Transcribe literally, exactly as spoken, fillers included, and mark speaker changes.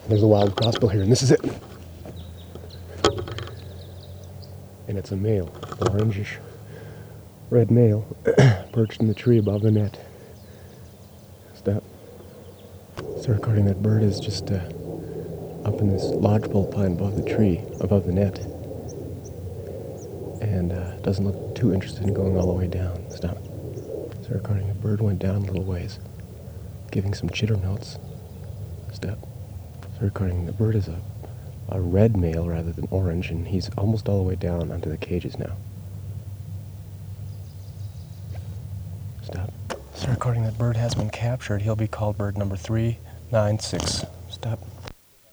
Speaker 1: There's a wild crossbill here, and this is it. And it's a male, orangish red male, perched in the tree above the net. Step. Start recording that bird is just uh, up in this lodgepole pine above the tree, above the net. And uh, doesn't look too interested in going all the way down. Stop. Start recording the bird went down a little ways, giving some chitter notes. Step. Start recording the bird is a, a red male rather than orange, and he's almost all the way down onto the cages now. Stop. Start recording that bird has been captured. He'll be called bird number three nine six. Stop.